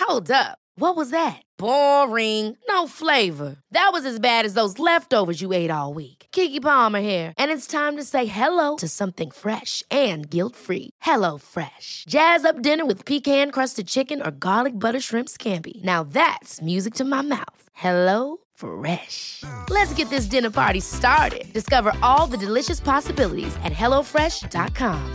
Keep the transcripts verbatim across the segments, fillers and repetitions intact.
Hold up. What was that? Boring. No flavor. That was as bad as those leftovers you ate all week. Keke Palmer here, and it's time to say hello to something fresh and guilt-free. Hello Fresh. Jazz up dinner with pecan-crusted chicken or garlic butter shrimp scampi. Now that's music to my mouth. Hello Fresh. Let's get this dinner party started. Discover all the delicious possibilities at hello fresh dot com.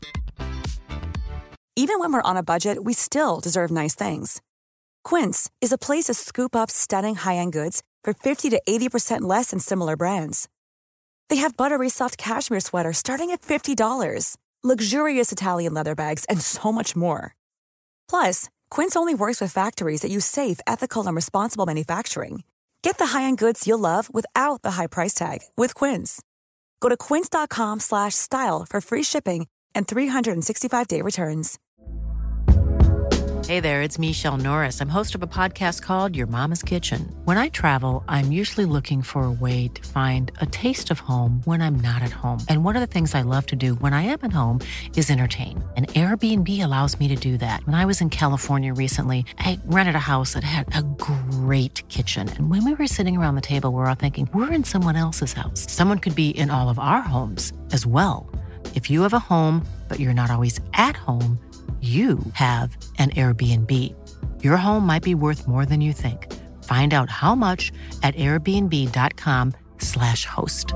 Even when we're on a budget, we still deserve nice things. Quince is a place to scoop up stunning high-end goods for fifty to eighty percent less than similar brands. They have buttery soft cashmere sweaters starting at fifty dollars, luxurious Italian leather bags, and so much more. Plus, Quince only works with factories that use safe, ethical, and responsible manufacturing. Get the high-end goods you'll love without the high price tag with Quince. Go to quince.com slash style for free shipping and three sixty-five day returns. Hey there, it's Michelle Norris. I'm host of a podcast called Your Mama's Kitchen. When I travel, I'm usually looking for a way to find a taste of home when I'm not at home. And one of the things I love to do when I am at home is entertain. And Airbnb allows me to do that. When I was in California recently, I rented a house that had a great kitchen. And when we were sitting around the table, we were all thinking, we're in someone else's house. Someone could be in all of our homes as well. If you have a home, but you're not always at home, you have an Airbnb. Your home might be worth more than you think. Find out how much at airbnb.com slash host.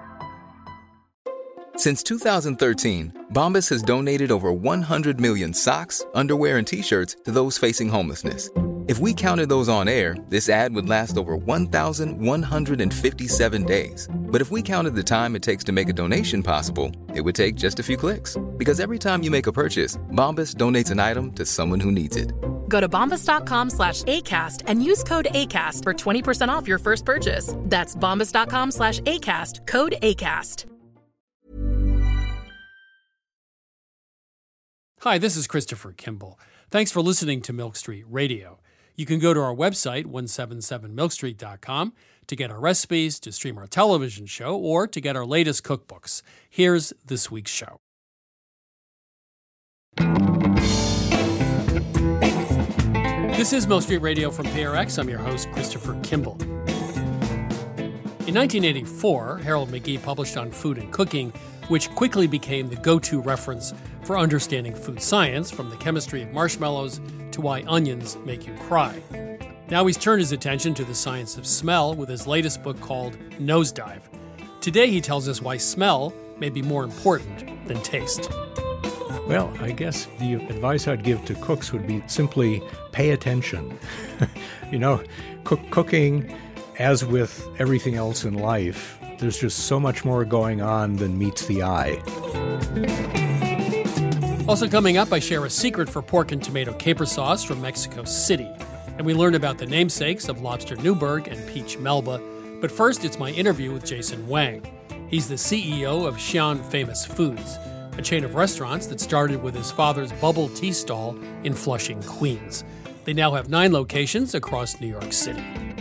Since two thousand thirteen, Bombas has donated over one hundred million socks, underwear, and T-shirts to those facing homelessness. If we counted those on air, this ad would last over one thousand one hundred fifty-seven days. But if we counted the time it takes to make a donation possible, it would take just a few clicks. Because every time you make a purchase, Bombas donates an item to someone who needs it. Go to bombas.com slash ACAST and use code ACAST for twenty percent off your first purchase. That's bombas.com slash ACAST, code ACAST. Hi, this is Christopher Kimball. Thanks for listening to Milk Street Radio. You can go to our website, one seventy-seven milk street dot com, to get our recipes, to stream our television show, or to get our latest cookbooks. Here's this week's show. This is Milk Street Radio from P R X. I'm your host, Christopher Kimball. In nineteen eighty-four, Harold McGee published on food and cooking, which quickly became the go-to reference for understanding food science, from the chemistry of marshmallows to why onions make you cry. Now he's turned his attention to the science of smell with his latest book called Nosedive. Today he tells us why smell may be more important than taste. Well, I guess the advice I'd give to cooks would be simply pay attention. You know, cook, cooking, as with everything else in life, there's just so much more going on than meets the eye. Also coming up, I share a secret for pork and tomato caper sauce from Mexico City. And we learn about the namesakes of Lobster Newburgh and Peach Melba. But first, it's my interview with Jason Wang. He's the C E O of Xi'an Famous Foods, a chain of restaurants that started with his father's bubble tea stall in Flushing, Queens. They now have nine locations across New York City.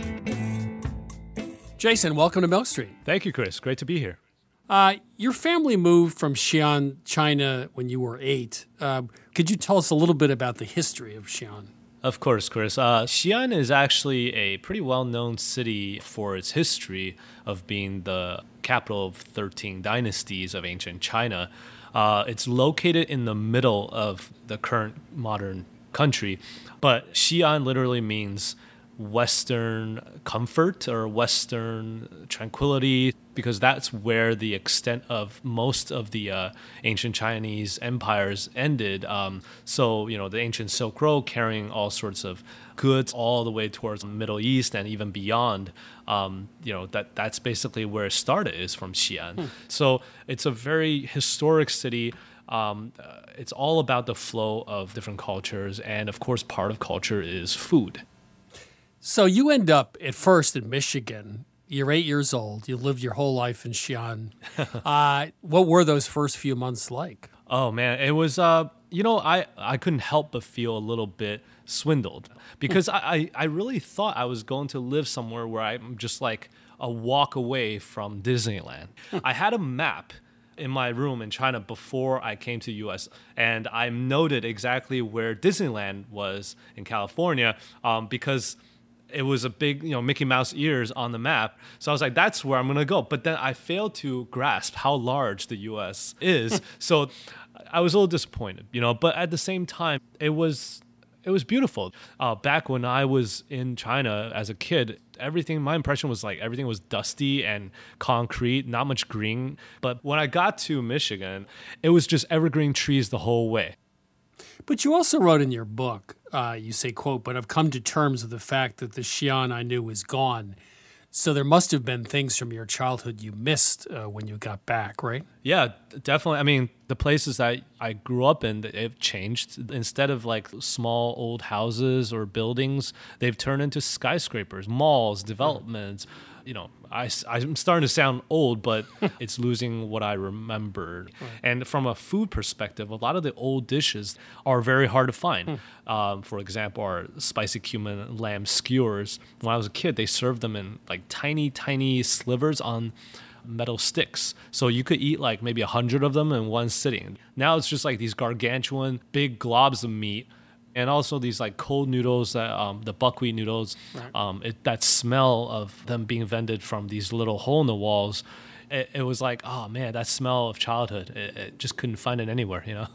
Jason, welcome to Milk Street. Thank you, Chris. Great to be here. Uh, your family moved from Xi'an, China, when you were eight. Uh, could you tell us a little bit about the history of Xi'an? Of course, Chris. Uh, Xi'an is actually a pretty well-known city for its history of being the capital of thirteen dynasties of ancient China. Uh, it's located in the middle of the current modern country, but Xi'an literally means Western comfort or Western tranquility, because that's where the extent of most of the uh, ancient Chinese empires ended. Um, so, you know, the ancient Silk Road carrying all sorts of goods all the way towards the Middle East and even beyond. Um, you know, that that's basically where it started, is from Xi'an. Hmm. So it's a very historic city. Um, uh, it's all about the flow of different cultures. And of course, part of culture is food. So you end up at first in Michigan. You're eight years old. You lived your whole life in Xi'an. uh, what were those first few months like? Oh, man. It was, uh, you know, I, I couldn't help but feel a little bit swindled, because I, I really thought I was going to live somewhere where I'm just like a walk away from Disneyland. I had a map in my room in China before I came to U S, and I noted exactly where Disneyland was in California um, because it was a big, you know, Mickey Mouse ears on the map. So I was like, that's where I'm going to go. But then I failed to grasp how large the U S is. So I was a little disappointed, you know, but at the same time, it was it was beautiful. Uh, back when I was in China as a kid, everything, my impression was like everything was dusty and concrete, not much green. But when I got to Michigan, it was just evergreen trees the whole way. But you also wrote in your book, uh, you say, quote, but I've come to terms with the fact that the Xi'an I knew is gone. So there must have been things from your childhood you missed uh, when you got back, right? Yeah, definitely. I mean, the places that I grew up in, they've changed. Instead of like small old houses or buildings, they've turned into skyscrapers, malls, developments. You know, I, I'm starting to sound old, but it's losing what I remembered. Right. And from a food perspective, a lot of the old dishes are very hard to find. Hmm. Um, for example, our spicy cumin lamb skewers. When I was a kid, they served them in like tiny, tiny slivers on metal sticks. So you could eat like maybe a hundred of them in one sitting. Now it's just like these gargantuan big globs of meat. And also these like cold noodles, that, um, the buckwheat noodles, right. um, it, that smell of them being vended from these little hole in the walls, it, it was like, oh man, that smell of childhood. It, it just couldn't find it anywhere, you know.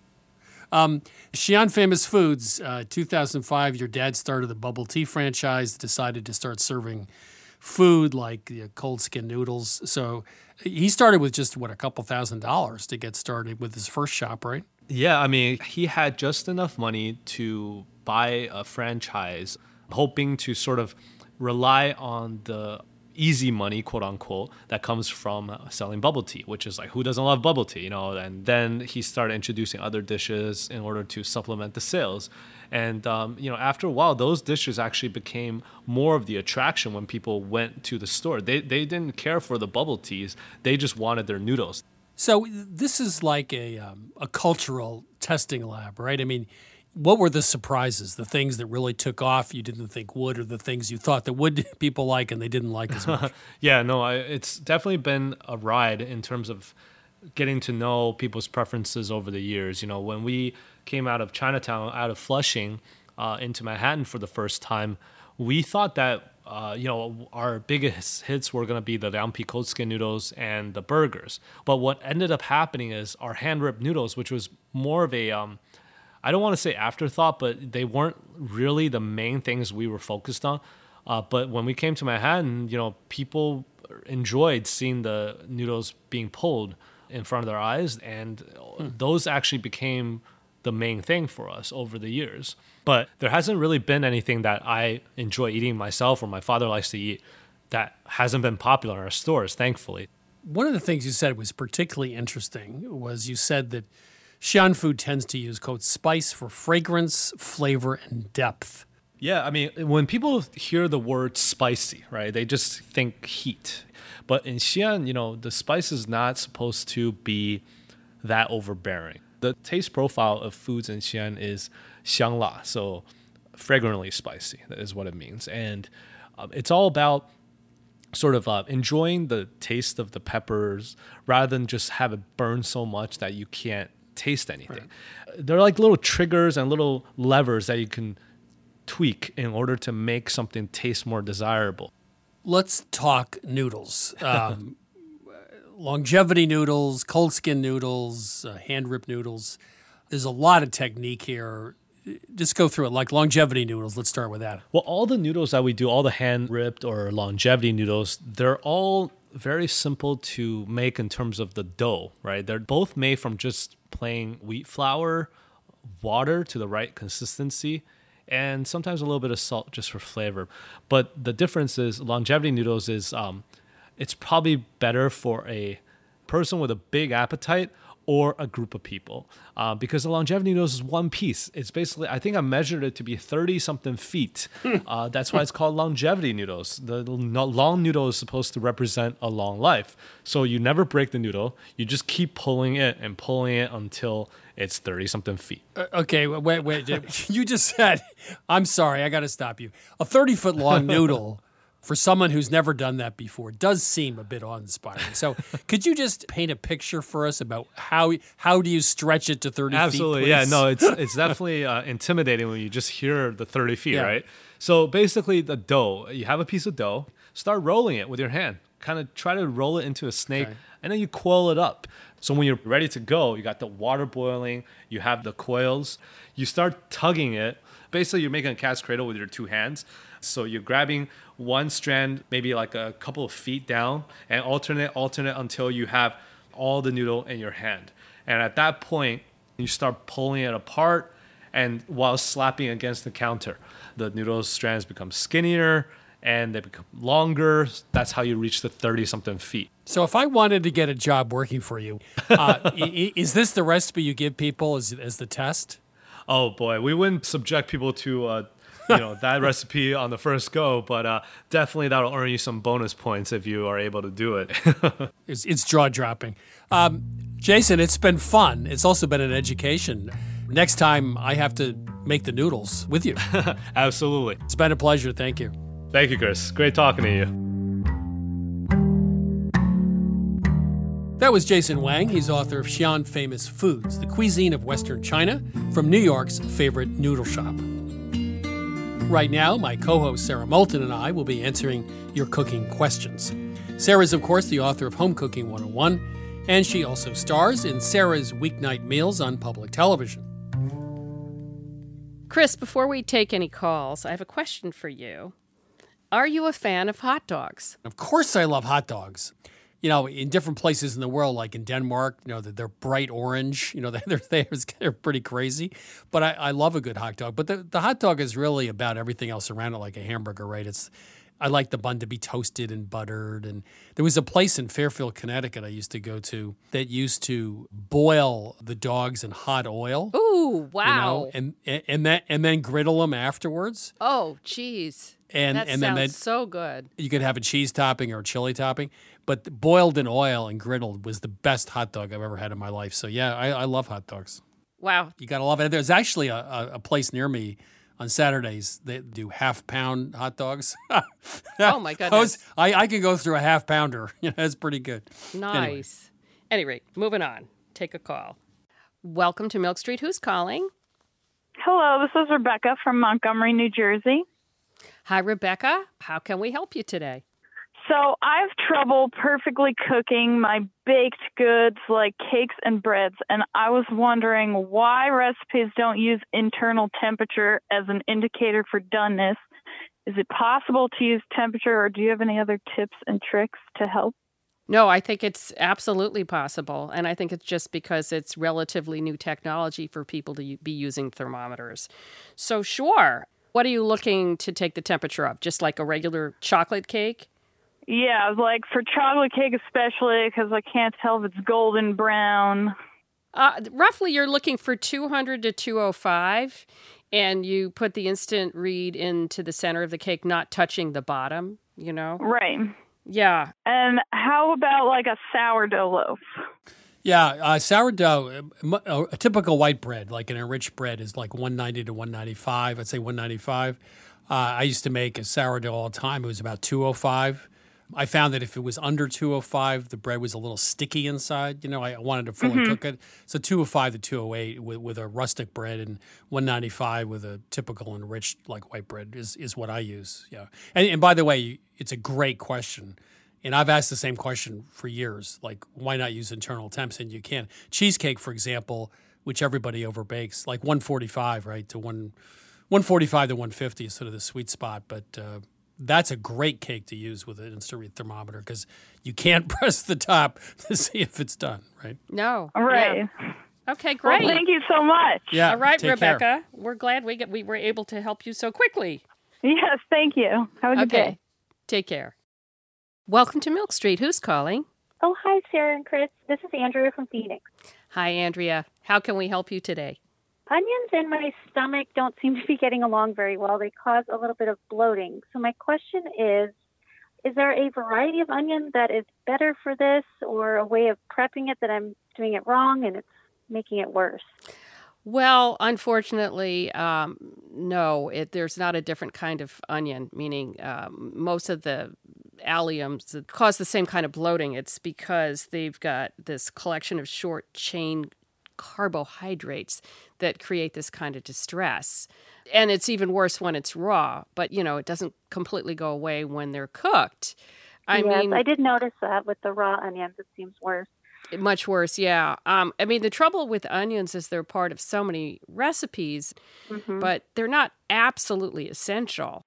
um, Xi'an Famous Foods, uh, two thousand five, your dad started the bubble tea franchise, decided to start serving food like uh, cold skin noodles. So he started with just, what, a couple thousand dollars to get started with his first shop, right? Yeah, I mean, he had just enough money to buy a franchise, hoping to sort of rely on the easy money, quote unquote, that comes from selling bubble tea, which is like, who doesn't love bubble tea, you know? And then he started introducing other dishes in order to supplement the sales. And, um, you know, after a while, those dishes actually became more of the attraction when people went to the store. They, they didn't care for the bubble teas. They just wanted their noodles. So this is like a um, a cultural testing lab, right? I mean, what were the surprises, the things that really took off you didn't think would, or the things you thought that would people like and they didn't like as much? Yeah, no, I, it's definitely been a ride in terms of getting to know people's preferences over the years. You know, when we came out of Chinatown, out of Flushing, uh, into Manhattan for the first time, we thought that Uh, you know, our biggest hits were going to be the Liangpi cold skin noodles and the burgers. But what ended up happening is our hand-ripped noodles, which was more of a, um, I don't want to say afterthought, but they weren't really the main things we were focused on. Uh, but when we came to Manhattan, you know, people enjoyed seeing the noodles being pulled in front of their eyes, and mm. those actually became the main thing for us over the years. But there hasn't really been anything that I enjoy eating myself or my father likes to eat that hasn't been popular in our stores, thankfully. One of the things you said was particularly interesting was you said that Xi'an food tends to use, quote, spice for fragrance, flavor, and depth. Yeah, I mean, when people hear the word spicy, right, they just think heat. But in Xi'an, you know, the spice is not supposed to be that overbearing. The taste profile of foods in Xi'an is xiangla, so fragrantly spicy, that is what it means. And um, it's all about sort of uh, enjoying the taste of the peppers rather than just have it burn so much that you can't taste anything. Right. They're like little triggers and little levers that you can tweak in order to make something taste more desirable. Let's talk noodles. Um, longevity noodles, cold skin noodles, uh, hand-ripped noodles. There's a lot of technique here. Just go through it. Like longevity noodles, let's start with that. Well, all the noodles that we do, all the hand-ripped or longevity noodles, they're all very simple to make in terms of the dough, right? They're both made from just plain wheat flour, water to the right consistency, and sometimes a little bit of salt just for flavor. But the difference is longevity noodles is um, it's probably better for a person with a big appetite or a group of people uh, because the longevity noodles is one piece. It's basically, I think I measured it to be thirty-something feet. uh, that's why it's called longevity noodles. The long noodle is supposed to represent a long life. So you never break the noodle. You just keep pulling it and pulling it until it's thirty-something feet. Uh, okay, wait, wait. You just said, I'm sorry, I got to stop you. A thirty-foot long noodle for someone who's never done that before, does seem a bit awe-inspiring. So could you just paint a picture for us about how how do you stretch it to thirty Absolutely, feet? Absolutely, yeah. Please? No, it's it's definitely uh, intimidating when you just hear the thirty feet, Yeah. right? So basically the dough, you have a piece of dough, start rolling it with your hand. Kind of try to roll it into a snake, Okay. and then you coil it up. So when you're ready to go, you got the water boiling, you have the coils, you start tugging it. Basically, you're making a cat's cradle with your two hands. So you're grabbing one strand, maybe like a couple of feet down, and alternate, alternate until you have all the noodle in your hand. And at that point, you start pulling it apart, and while slapping against the counter, the noodle strands become skinnier and they become longer. That's how you reach the thirty-something feet. So if I wanted to get a job working for you, uh, i- is this the recipe you give people as, as the test? Oh boy, we wouldn't subject people to uh, you know that recipe on the first go, but uh, definitely that'll earn you some bonus points if you are able to do it. It's, it's jaw-dropping. Um, Jason, it's been fun. It's also been an education. Next time, I have to make the noodles with you. Absolutely. It's been a pleasure. Thank you. Thank you, Chris. Great talking to you. That was Jason Wang. He's author of Xi'an Famous Foods, the cuisine of Western China, from New York's favorite noodle shop. Right now, my co-host Sarah Moulton and I will be answering your cooking questions. Sarah is, of course, the author of Home Cooking one oh one, and she also stars in Sarah's Weeknight Meals on public television. Chris, before we take any calls, I have a question for you. Are you a fan of hot dogs? Of course I love hot dogs. You know, in different places in the world, like in Denmark, you know, they're bright orange. You know, they're, they're, they're pretty crazy. But I, I love a good hot dog. But the, the hot dog is really about everything else around it, like a hamburger, right? It's I like the bun to be toasted and buttered. And there was a place in Fairfield, Connecticut I used to go to that used to boil the dogs in hot oil. Ooh, wow. You know, and, and, and, then, and then griddle them afterwards. Oh, geez. And, that and sounds then so good. you could have a cheese topping or a chili topping, but boiled in oil and griddled was the best hot dog I've ever had in my life. So yeah, I, I love hot dogs. Wow. You gotta love it. There's actually a, a, a place near me on Saturdays that do half pound hot dogs. Oh my goodness. I, was, I, I could go through a half pounder. You know, that's pretty good. Nice. Anyway. anyway, moving on. Take a call. Welcome to Milk Street. Who's calling? Hello, this is Rebecca from Montgomery, New Jersey. Hi, Rebecca. How can we help you today? So I have trouble perfectly cooking my baked goods like cakes and breads, and I was wondering why recipes don't use internal temperature as an indicator for doneness. Is it possible to use temperature, or do you have any other tips and tricks to help? No, I think it's absolutely possible, and I think it's just because it's relatively new technology for people to be using thermometers. So sure. What are you looking to take the temperature of? Just like a regular chocolate cake? Yeah, like for chocolate cake especially, because I can't tell if it's golden brown. Uh, roughly, you're looking for two hundred to two oh five, and you put the instant read into the center of the cake, not touching the bottom, you know? Right. Yeah. And how about like a sourdough loaf? Yeah, uh, sourdough, uh, a typical white bread, like an enriched bread, is like one ninety to one ninety-five. I'd say one ninety-five. Uh, I used to make a sourdough all the time. It was about two oh five. I found that if it was under two oh five, the bread was a little sticky inside. You know, I wanted to fully Mm-hmm. cook it. So two oh five to two oh eight with, with a rustic bread, and one ninety-five with a typical enriched like white bread is, is what I use. Yeah. And, and by the way, it's a great question. And I've asked the same question for years, like, why not use internal temps? And you can. Cheesecake, for example, which everybody overbakes, like one forty-five, right, to one, one forty-five to one fifty is sort of the sweet spot. But uh, that's a great cake to use with an instant read thermometer because you can't press the top to see if it's done, right? No. Right. Yeah. Okay, great. Well, thank you so much. Yeah. All right, take Rebecca. care. We're glad we get, we were able to help you so quickly. Yes, thank you. Have a good Okay. day. Take care. Welcome to Milk Street. Who's calling? Oh, hi, Sarah and Chris. This is Andrea from Phoenix. Hi, Andrea. How can we help you today? Onions in my stomach don't seem to be getting along very well. They cause a little bit of bloating. So my question is, is there a variety of onion that is better for this, or a way of prepping it that I'm doing it wrong and it's making it worse? Well, unfortunately, um, no, it, there's not a different kind of onion, meaning um, most of the alliums that cause the same kind of bloating, it's because they've got this collection of short chain carbohydrates that create this kind of distress. And it's even worse when it's raw, but, you know, it doesn't completely go away when they're cooked. I yes, mean, I did notice that with the raw onions. It seems worse. Much worse, yeah. Um, I mean, the trouble with onions is they're part of so many recipes, mm-hmm. but they're not absolutely essential.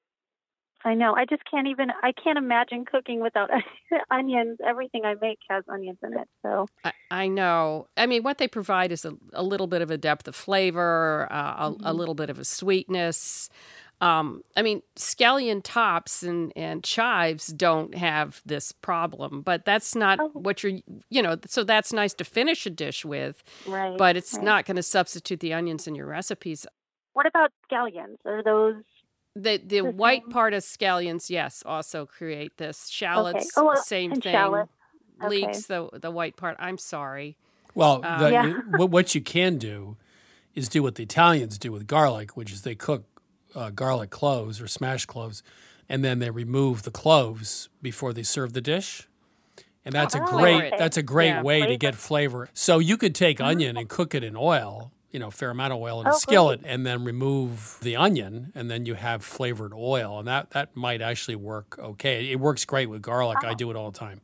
I know. I just can't even, I can't imagine cooking without onions. Everything I make has onions in it. So I, I know. I mean, what they provide is a, a little bit of a depth of flavor, uh, a, mm-hmm. a little bit of a sweetness. Um, I mean, scallion tops and, and chives don't have this problem, but that's not oh. what you're, you know, so that's nice to finish a dish with, right, but it's right. not going to substitute the onions in your recipes. What about scallions? Are those... The the, the white same? part of scallions, yes, also create this. Shallots, okay. oh, well, same and thing. Shallot. Okay. Leeks the the white part. I'm sorry. Well, Um, the, Yeah. what, what you can do is do what the Italians do with garlic, which is they cook uh, garlic cloves or smashed cloves, and then they remove the cloves before they serve the dish. And that's Oh, a great okay. that's a great Yeah. way to Flavor. get flavor. So you could take onion and cook it in oil, you know, a fair amount of oil in a Oh, skillet, and then remove the onion, and then you have flavored oil, and that that might actually work okay. It works great with garlic. I do it all the time.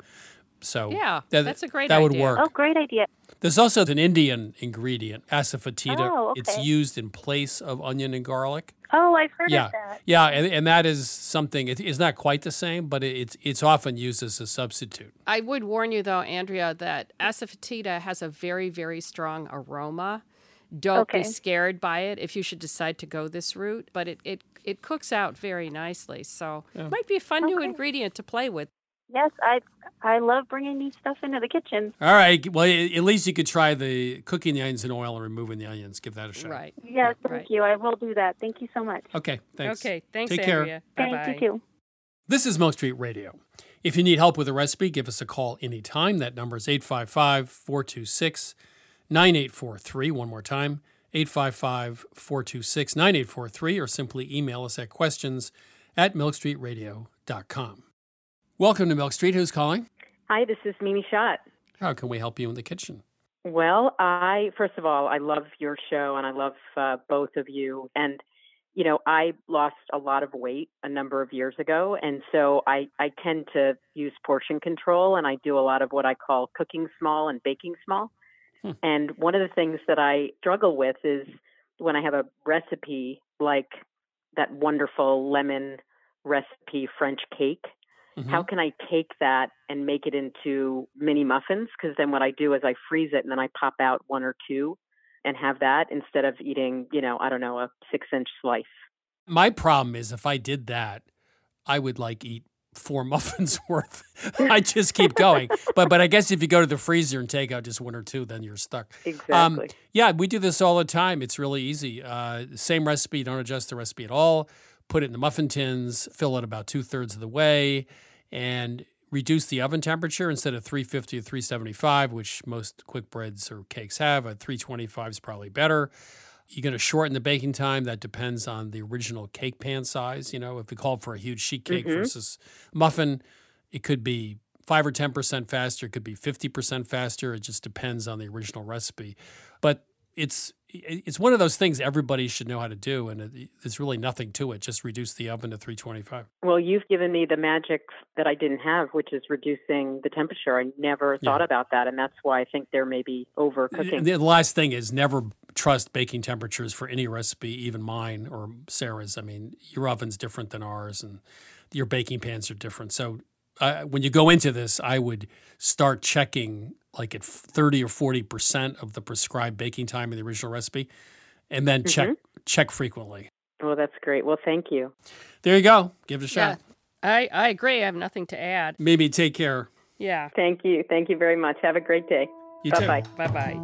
So Yeah, that- that's a great that would idea. work. Oh, great idea. There's also an Indian ingredient, asafoetida. Oh, okay. It's used in place of onion and garlic. Oh, I've heard Yeah, of that. yeah, and, and that is something. It, it's not quite the same, but it, it's it's often used as a substitute. I would warn you, though, Andrea, that asafoetida has a very, very strong aroma. Don't Okay. be scared by it if you should decide to go this route, but it, it, it cooks out very nicely. So it might be a fun new Okay. ingredient to play with. Yes, I I love bringing new stuff into the kitchen. All right. Well, at least you could try the cooking the onions in oil and removing the onions. Give that a shot. Right. Yes, thank Right. you. I will do that. Thank you so much. Okay. Thanks. Okay. Thanks, Take care. Andrea. Thank Bye-bye. you too. This is Milk Street Radio. If you need help with a recipe, give us a call anytime. That number is eight five five, four two six, nine eight four three. One more time, eight five five, four two six, nine eight four three, or simply email us at questions at milk street radio dot com. Welcome to Milk Street. Who's calling? Hi, this is Mimi Schott. How can we help you in the kitchen? Well, I, first of all, I love your show and I love uh, both of you. And, you know, I lost a lot of weight a number of years ago. And so I, I tend to use portion control, and I do a lot of what I call cooking small and baking small. Hmm. And one of the things that I struggle with is when I have a recipe like that wonderful lemon recipe French cake. Mm-hmm. How can I take that and make it into mini muffins? Because then what I do is I freeze it and then I pop out one or two and have that instead of eating, you know, I don't know, a six inch slice. My problem is if I did that, I would like eat four muffins worth. I just keep going. But but I guess if you go to the freezer and take out just one or two, then you're stuck. Exactly. Um, yeah, we do this all the time. It's really easy. Uh, same recipe. Don't adjust the recipe at all. Put it in the muffin tins. Fill it about two thirds of the way. And reduce the oven temperature instead of three fifty to three seventy-five, which most quick breads or cakes have. At three twenty-five is probably better. You're going to shorten the baking time. That depends on the original cake pan size. You know, if we called for a huge sheet cake mm-hmm. versus muffin, it could be five or ten percent faster. It could be fifty percent faster. It just depends on the original recipe. But it's it's one of those things everybody should know how to do, and it, there's really nothing to it. Just reduce the oven to three twenty-five. Well, you've given me the magic that I didn't have, which is reducing the temperature. I never thought Yeah. about that, and that's why I think there may be overcooking. The last thing is never trust baking temperatures for any recipe, even mine or Sarah's. I mean, your oven's different than ours, and your baking pans are different. So uh, when you go into this, I would start checking like at thirty or forty percent of the prescribed baking time in the original recipe, and then Mm-hmm. check check frequently. Well, that's great. Well, thank you. There you go. Give it a Yeah, shot. I, I agree. I have nothing to add. Maybe take care. Yeah. Thank you. Thank you very much. Have a great day. You too. Bye-bye. Bye-bye.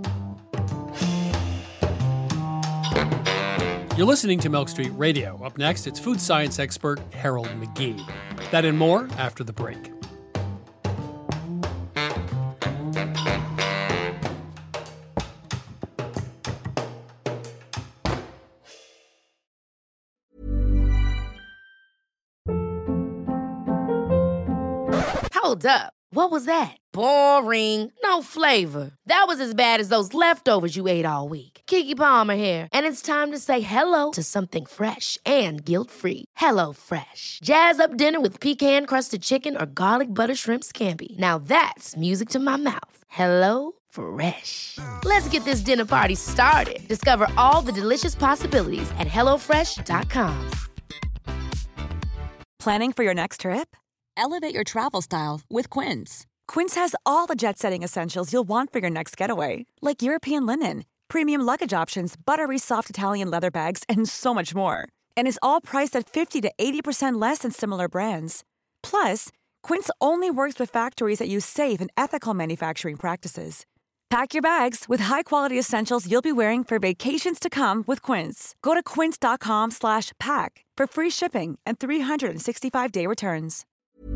You're listening to Milk Street Radio. Up next, it's food science expert Harold McGee. That and more after the break. Hold up. What was that? Boring. No flavor. That was as bad as those leftovers you ate all week. Keke Palmer here, and it's time to say hello to something fresh and guilt-free. Hello Fresh. Jazz up dinner with pecan-crusted chicken or garlic butter shrimp scampi. Now that's music to my mouth. Hello Fresh. Let's get this dinner party started. Discover all the delicious possibilities at hello fresh dot com. Planning for your next trip? Elevate your travel style with Quince. Quince has all the jet-setting essentials you'll want for your next getaway, like European linen, premium luggage options, buttery soft Italian leather bags, and so much more. And is all priced at fifty to eighty percent less than similar brands. Plus, Quince only works with factories that use safe and ethical manufacturing practices. Pack your bags with high-quality essentials you'll be wearing for vacations to come with Quince. Go to quince.com slash pack for free shipping and three sixty-five day returns.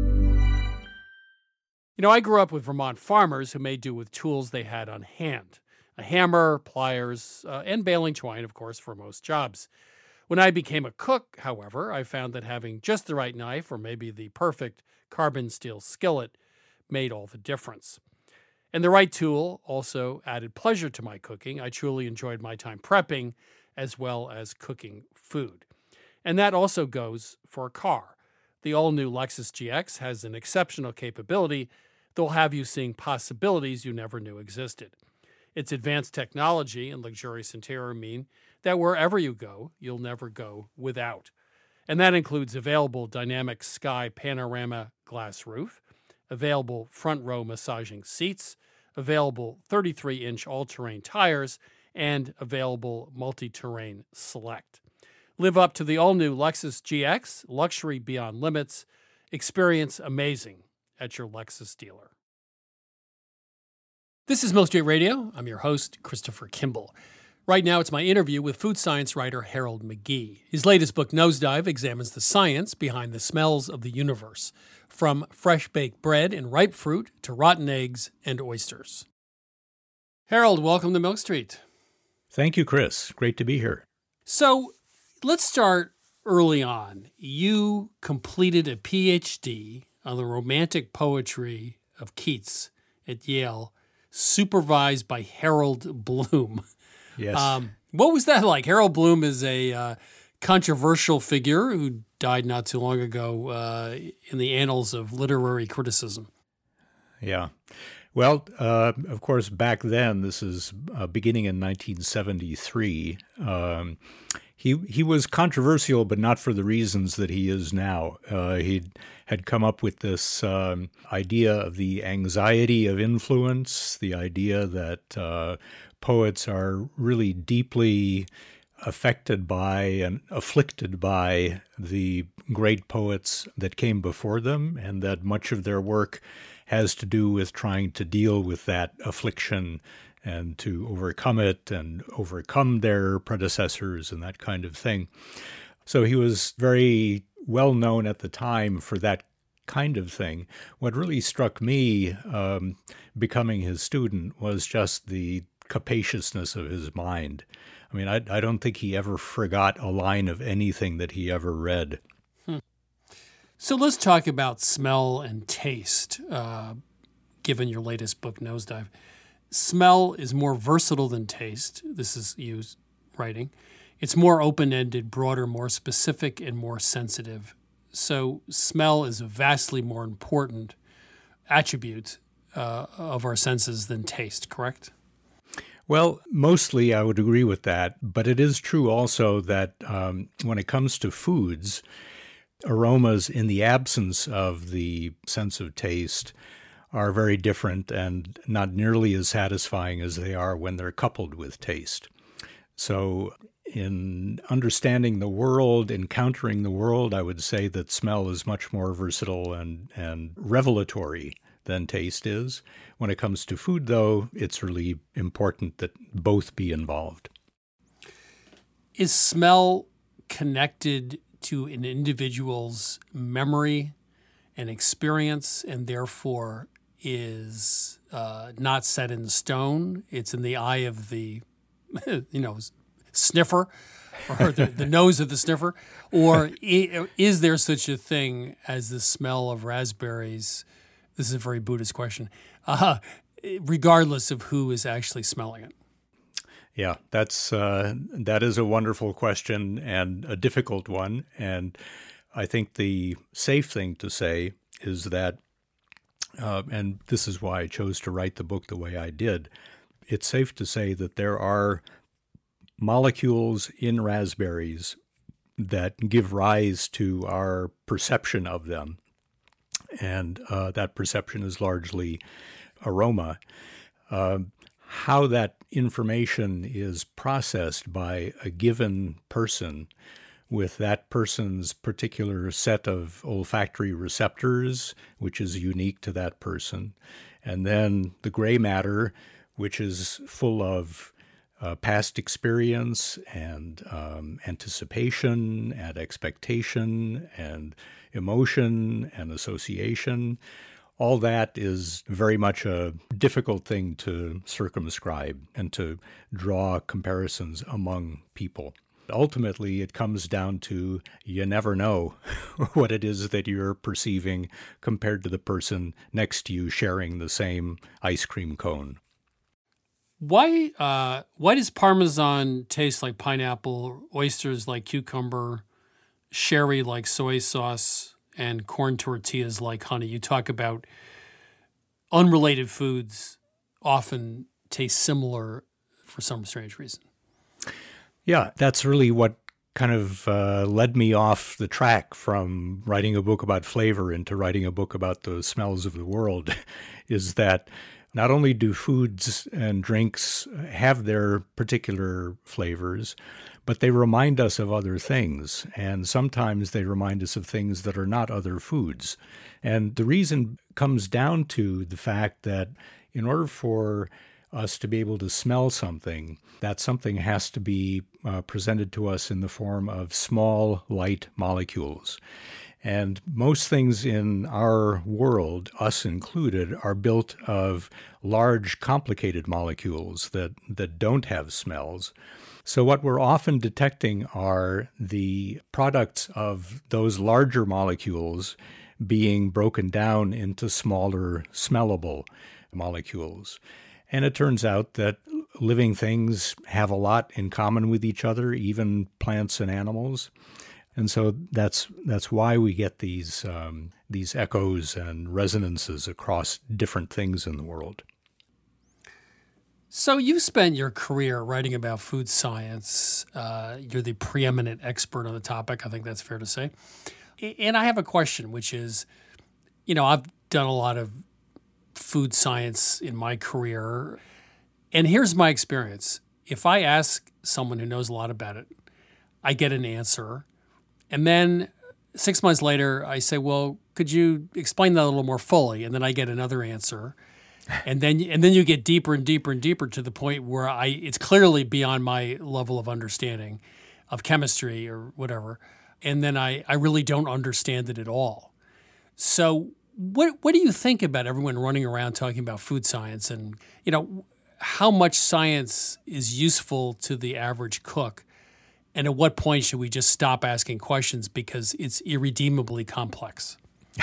You know, I grew up with Vermont farmers who made do with tools they had on hand. A hammer, pliers, uh, and baling twine, of course, for most jobs. When I became a cook, however, I found that having just the right knife or maybe the perfect carbon steel skillet made all the difference. And the right tool also added pleasure to my cooking. I truly enjoyed my time prepping as well as cooking food. And that also goes for a car. The all-new Lexus G X has an exceptional capability that will have you seeing possibilities you never knew existed. Its advanced technology and luxurious interior mean that wherever you go, you'll never go without. And that includes available dynamic sky panorama glass roof, available front row massaging seats, available thirty-three inch all-terrain tires, and available multi-terrain select. Live up to the all-new Lexus G X, luxury beyond limits. Experience amazing at your Lexus dealer. This is Milk Street Radio. I'm your host, Christopher Kimball. Right now, it's my interview with food science writer Harold McGee. His latest book, Nosedive, examines the science behind the smells of the universe, from fresh-baked bread and ripe fruit to rotten eggs and oysters. Harold, welcome to Milk Street. Thank you, Chris. Great to be here. So let's start early on. You completed a P H D on the romantic poetry of Keats at Yale, supervised by Harold Bloom. Yes. Um, what was that like? Harold Bloom is a uh, controversial figure who died not too long ago uh, in the annals of literary criticism. Yeah. Well, uh, of course, back then, this is uh, beginning in nineteen seventy-three, um, he he was controversial, but not for the reasons that he is now. Uh, he had come up with this um, idea of the anxiety of influence, the idea that uh, poets are really deeply affected by and afflicted by the great poets that came before them, and that much of their work has to do with trying to deal with that affliction and to overcome it and overcome their predecessors and that kind of thing. So he was very well known at the time for that kind of thing. What really struck me um, becoming his student was just the capaciousness of his mind. I mean, I, I don't think he ever forgot a line of anything that he ever read. Hmm. So let's talk about smell and taste, uh, given your latest book, Nosedive. Smell is more versatile than taste. This is you writing. It's more open-ended, broader, more specific, and more sensitive. So smell is a vastly more important attribute uh, of our senses than taste, correct? Well, mostly I would agree with that, but it is true also that um, when it comes to foods, aromas in the absence of the sense of taste are very different and not nearly as satisfying as they are when they're coupled with taste. So in understanding the world, encountering the world, I would say that smell is much more versatile and, and revelatory than taste is. When it comes to food, though, it's really important that both be involved. Is smell connected to an individual's memory and experience, and therefore is uh, not set in stone? It's in the eye of the, you know, sniffer, or the, the nose of the sniffer? Or is there such a thing as the smell of raspberries This is a very Buddhist question. Uh, regardless of who is actually smelling it. Yeah, that's uh, that is a wonderful question and a difficult one. And I think the safe thing to say is that, uh, and this is why I chose to write the book the way I did, it's safe to say that there are molecules in raspberries that give rise to our perception of them. And uh, that perception is largely aroma. Uh, how that information is processed by a given person with that person's particular set of olfactory receptors, which is unique to that person, and then the gray matter, which is full of uh, past experience and um, anticipation and expectation and emotion and association. All that is very much a difficult thing to circumscribe and to draw comparisons among people. Ultimately, it comes down to you never know what it is that you're perceiving compared to the person next to you sharing the same ice cream cone. Why uh, why does Parmesan taste like pineapple, oysters like cucumber, sherry like soy sauce, and corn tortillas like honey? You talk about unrelated foods often taste similar for some strange reason. Yeah, that's really what kind of uh, led me off the track from writing a book about flavor into writing a book about the smells of the world, is that not only do foods and drinks have their particular flavors, but they remind us of other things. And sometimes they remind us of things that are not other foods. And the reason comes down to the fact that in order for us to be able to smell something, that something has to be uh, presented to us in the form of small, light molecules. And most things in our world, us included, are built of large, complicated molecules that, that don't have smells. So what we're often detecting are the products of those larger molecules being broken down into smaller, smellable molecules. And it turns out that living things have a lot in common with each other, even plants and animals. And so that's that's why we get these um, these echoes and resonances across different things in the world. So you spent your career writing about food science. Uh, you're the preeminent expert on the topic. I think that's fair to say. And I have a question, which is, you know, I've done a lot of food science in my career. And here's my experience. If I ask someone who knows a lot about it, I get an answer. And then six months later, I say, well, could you explain that a little more fully? And then I get another answer. And then and then you get deeper and deeper and deeper to the point where I it's clearly beyond my level of understanding of chemistry or whatever. And then I, I really don't understand it at all. So what what do you think about everyone running around talking about food science, and, you know, how much science is useful to the average cook? And at what point should we just stop asking questions because it's irredeemably complex?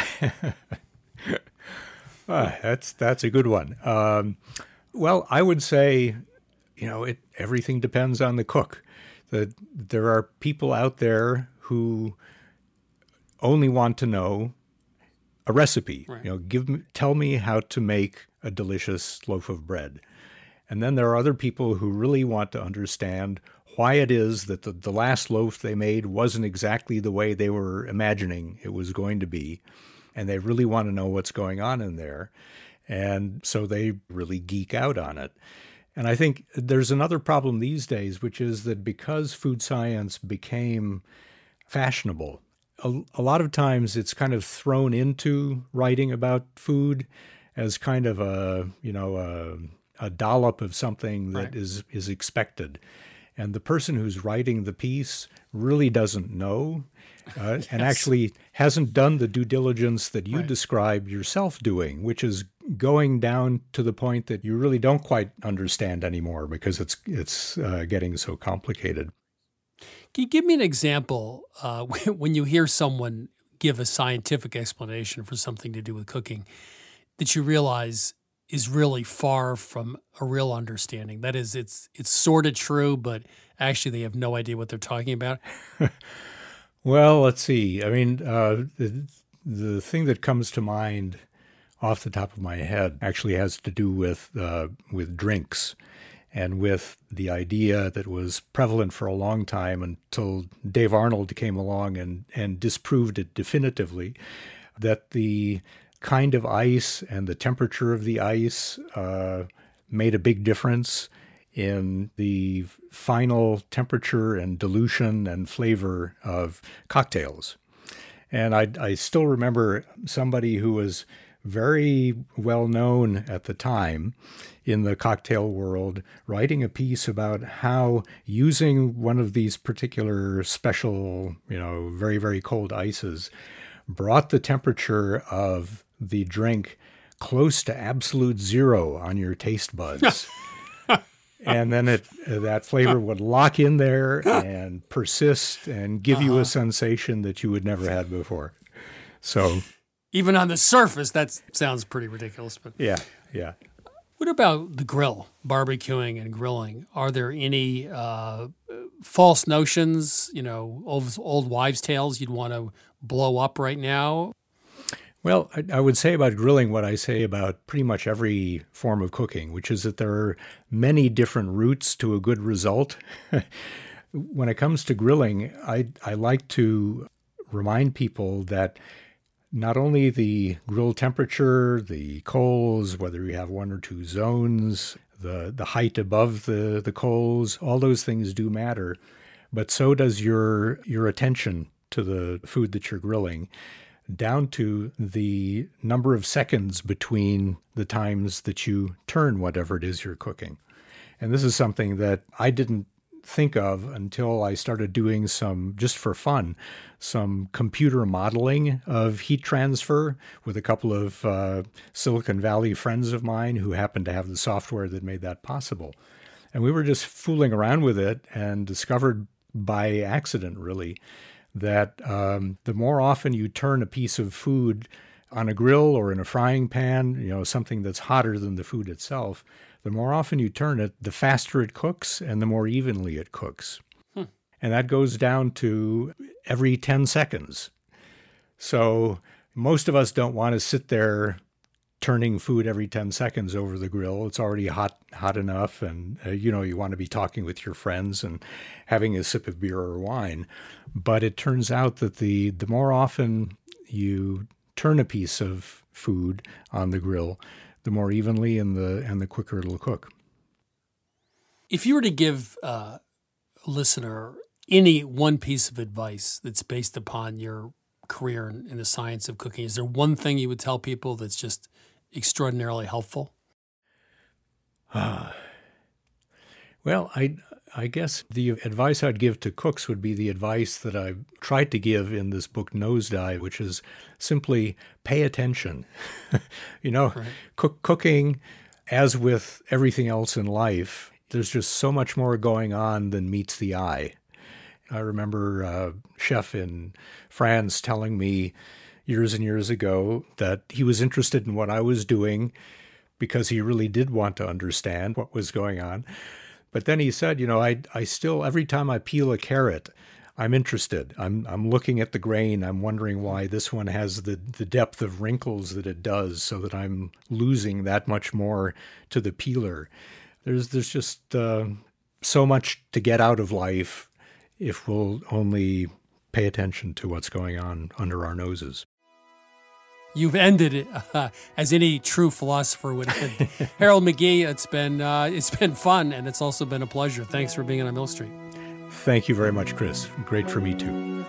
uh, that's that's a good one. Um, well, I would say, you know, it everything depends on the cook. That there are people out there who only want to know a recipe. Right. You know, give me, tell me how to make a delicious loaf of bread. And then there are other people who really want to understand why it is that the, the last loaf they made wasn't exactly the way they were imagining it was going to be. And they really want to know what's going on in there. And so they really geek out on it. And I think there's another problem these days, which is that because food science became fashionable, a, a lot of times it's kind of thrown into writing about food as kind of a, you know, a, a dollop of something that right. is, is expected. And the person who's writing the piece really doesn't know uh, yes. and actually hasn't done the due diligence that you right. described yourself doing, which is going down to the point that you really don't quite understand anymore because it's it's uh, getting so complicated. Can you give me an example uh, when you hear someone give a scientific explanation for something to do with cooking? that you realize is really far from a real understanding. That is, it's it's sort of true, but actually they have no idea what they're talking about? Well, let's see. I mean, uh, the, the thing that comes to mind off the top of my head actually has to do with uh, with drinks and with the idea that was prevalent for a long time until Dave Arnold came along and, and disproved it definitively, that the kind of ice and the temperature of the ice uh, made a big difference in the final temperature and dilution and flavor of cocktails. And I, I still remember somebody who was very well known at the time in the cocktail world writing a piece about how using one of these particular special, you know, very, very cold ices brought the temperature of the drink close to absolute zero on your taste buds. And then it uh, that flavor would lock in there and persist and give uh-huh. you a sensation that you would never had before. So, even on the surface, that sounds pretty ridiculous. But yeah, yeah. What about the grill, barbecuing and grilling? Are there any uh, false notions, you know, old, old wives' tales you'd want to blow up right now? Well, I, I would say about grilling what I say about pretty much every form of cooking, which is that there are many different routes to a good result. When it comes to grilling, I, I like to remind people that not only the grill temperature, the coals, whether you have one or two zones, the, the height above the, the coals, all those things do matter, but so does your your attention to the food that you're grilling, down to the number of seconds between the times that you turn whatever it is you're cooking. And this is something that I didn't think of until I started doing some, just for fun, some computer modeling of heat transfer with a couple of uh, Silicon Valley friends of mine who happened to have the software that made that possible. And we were just fooling around with it and discovered by accident, really, that um, the more often you turn a piece of food on a grill or in a frying pan, you know, something that's hotter than the food itself, the more often you turn it, the faster it cooks and the more evenly it cooks. Hmm. And that goes down to every ten seconds. So most of us don't want to sit there turning food every ten seconds over the grill. It's already hot hot enough, and uh, you know, you want to be talking with your friends and having a sip of beer or wine. But it turns out that the the more often you turn a piece of food on the grill, the more evenly and the and the quicker it'll cook. If you were to give uh, a listener any one piece of advice that's based upon your career in, in the science of cooking, is there one thing you would tell people that's just extraordinarily helpful? Uh, well, I I guess the advice I'd give to cooks would be the advice that I've tried to give in this book, Nosedive, which is simply pay attention. you know, right. cook, cooking, as with everything else in life, there's just so much more going on than meets the eye. I remember a chef in France telling me years and years ago that he was interested in what I was doing because he really did want to understand what was going on. But then he said, you know, I I still, every time I peel a carrot, I'm interested. I'm I'm looking at the grain. I'm wondering why this one has the, the depth of wrinkles that it does, so that I'm losing that much more to the peeler. There's, there's just uh, so much to get out of life if we'll only pay attention to what's going on under our noses. You've ended it uh, as any true philosopher would end. Harold McGee, it's been uh, it's been fun, and it's also been a pleasure. Thanks for being on Mill Street. Thank you very much, Chris. Great for me too.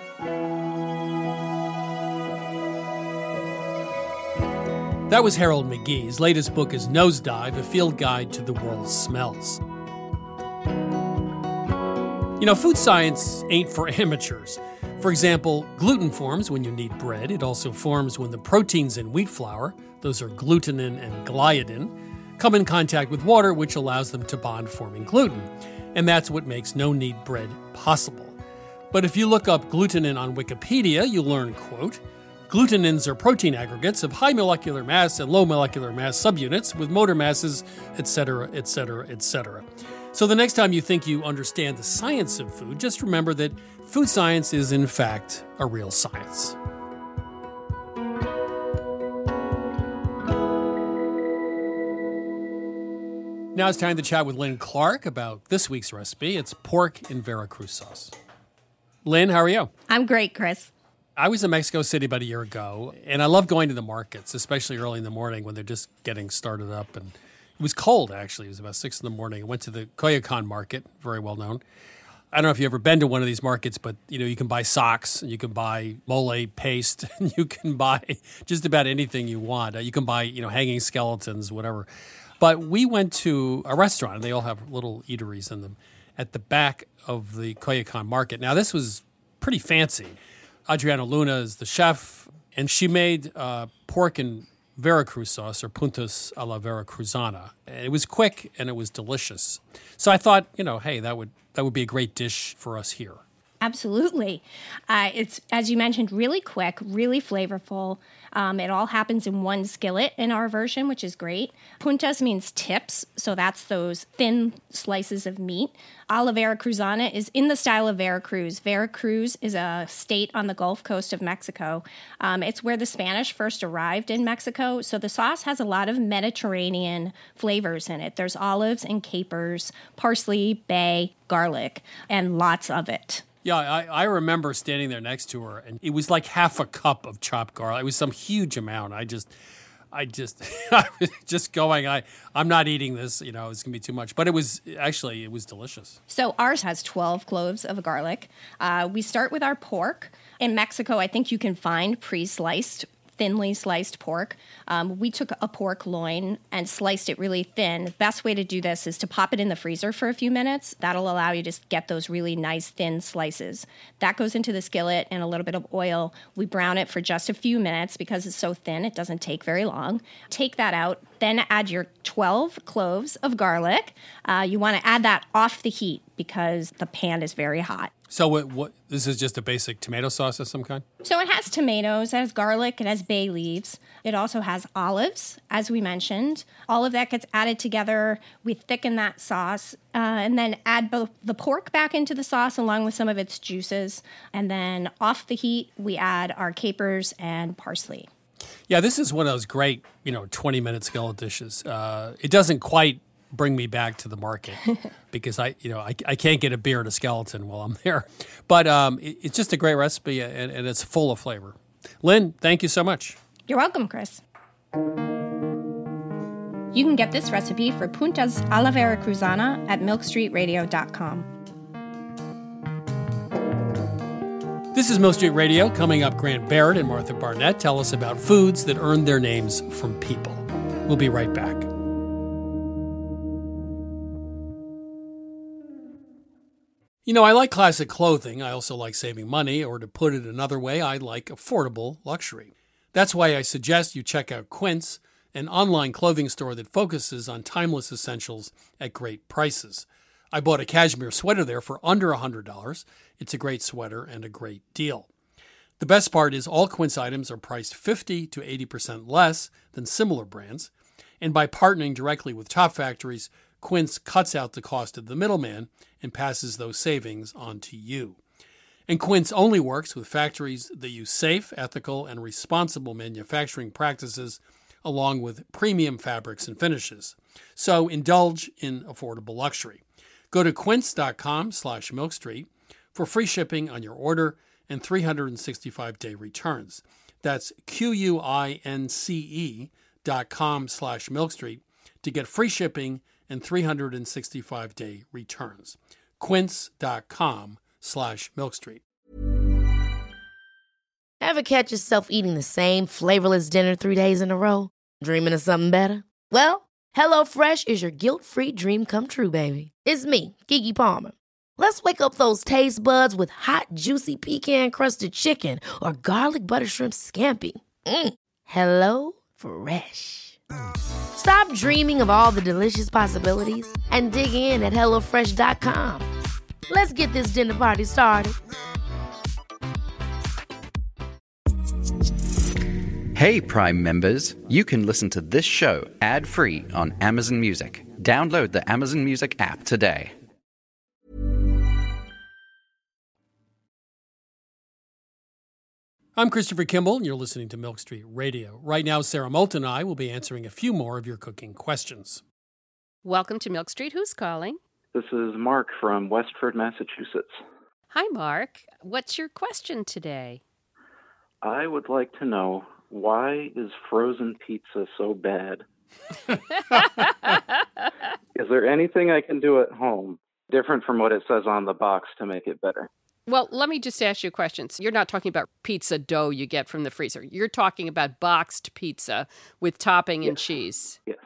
That was Harold McGee. His latest book is Nosedive, a field guide to the world's smells. You know, food science ain't for amateurs. For example, gluten forms when you knead bread. It also forms when the proteins in wheat flour, those are glutenin and gliadin, come in contact with water, which allows them to bond, forming gluten. And that's what makes no-knead bread possible. But if you look up glutenin on Wikipedia, you'll learn, quote, Glutenins are protein aggregates of high molecular mass and low molecular mass subunits with motor masses, et cetera, et cetera, et cetera. So the next time you think you understand the science of food, just remember that food science is, in fact, a real science. Now it's time to chat with Lynn Clark about this week's recipe. It's pork in Veracruz sauce. Lynn, how are you? I'm great, Chris. I was in Mexico City about a year ago, and I love going to the markets, especially early in the morning when they're just getting started up. And it was cold, actually. It was about six in the morning. I went to the Coyoacan market, very well known. I don't know if you've ever been to one of these markets, but you know you can buy socks, and you can buy mole paste, and you can buy just about anything you want. You can buy you know hanging skeletons, whatever. But we went to a restaurant, and they all have little eateries in them, at the back of the Coyoacan market. Now, this was pretty fancy. Adriana Luna is the chef, and she made uh, pork and Veracruz sauce, or puntas a la Veracruzana. It was quick, and it was delicious. So I thought, you know, hey, that would that would be a great dish for us here. Absolutely. Uh, it's, as you mentioned, really quick, really flavorful. Um, it all happens in one skillet in our version, which is great. Puntas means tips, so that's those thin slices of meat. A la Veracruzana is in the style of Veracruz. Veracruz is a state on the Gulf Coast of Mexico. Um, it's where the Spanish first arrived in Mexico, so the sauce has a lot of Mediterranean flavors in it. There's olives and capers, parsley, bay, garlic, and lots of it. Yeah, I, I remember standing there next to her, and it was like half a cup of chopped garlic. It was some huge amount. I just, I just, I was just going, I, I'm not eating this. You know, it's going to be too much. But it was, actually, it was delicious. So ours has twelve cloves of garlic. Uh, we start with our pork. In Mexico, I think you can find pre-sliced thinly sliced pork. Um, we took a pork loin and sliced it really thin. The best way to do this is to pop it in the freezer for a few minutes. That'll allow you to get those really nice thin slices. That goes into the skillet and a little bit of oil. We brown it for just a few minutes because it's so thin, it doesn't take very long. Take that out, then add your twelve cloves of garlic. Uh, you want to add that off the heat because the pan is very hot. So what, what? This is just a basic tomato sauce of some kind? So it has tomatoes, it has garlic, it has bay leaves. It also has olives, as we mentioned. All of that gets added together. We thicken that sauce uh, and then add both the pork back into the sauce along with some of its juices. And then off the heat, we add our capers and parsley. Yeah, this is one of those great, you know, twenty-minute skillet dishes. Uh, it doesn't quite bring me back to the market because I, you know, I, I can't get a beer and a skeleton while I'm there. But um, it, it's just a great recipe, and, and it's full of flavor. Lynn, thank you so much. You're welcome, Chris. You can get this recipe for puntas a la Veracruzana at milk street radio dot com. This is Milk Street Radio. Coming up, Grant Barrett and Martha Barnett tell us about foods that earned their names from people. We'll be right back. You know, I like classic clothing. I also like saving money, or to put it another way, I like affordable luxury. That's why I suggest you check out Quince, an online clothing store that focuses on timeless essentials at great prices. I bought a cashmere sweater there for under one hundred dollars. It's a great sweater and a great deal. The best part is all Quince items are priced fifty to eighty percent less than similar brands. And by partnering directly with top factories, Quince cuts out the cost of the middleman and passes those savings on to you. And Quince only works with factories that use safe, ethical, and responsible manufacturing practices along with premium fabrics and finishes. So indulge in affordable luxury. Go to quince.com slash milkstreet for free shipping on your order and three hundred sixty-five day returns. That's Q-U-I-N-C-E dot com slash milkstreet to get free shipping and three hundred sixty-five day returns. Quince.com slash milkstreet. Ever catch yourself eating the same flavorless dinner three days in a row? Dreaming of something better? Well, HelloFresh is your guilt-free dream come true, baby. It's me, Keke Palmer. Let's wake up those taste buds with hot, juicy pecan-crusted chicken or garlic butter shrimp scampi. Mm. Hello Fresh. Stop dreaming of all the delicious possibilities and dig in at hello fresh dot com. Let's get this dinner party started. Hey, Prime members, you can listen to this show ad-free on Amazon Music. Download the Amazon Music app today. I'm Christopher Kimball, and you're listening to Milk Street Radio. Right now, Sarah Moulton and I will be answering a few more of your cooking questions. Welcome to Milk Street. Who's calling? This is Mark from Westford, Massachusetts. Hi, Mark. What's your question today? I would like to know, why is frozen pizza so bad? Is there anything I can do at home different from what it says on the box to make it better? Well, let me just ask you a question. So you're not talking about pizza dough you get from the freezer. You're talking about boxed pizza with topping yes. and cheese. Yes.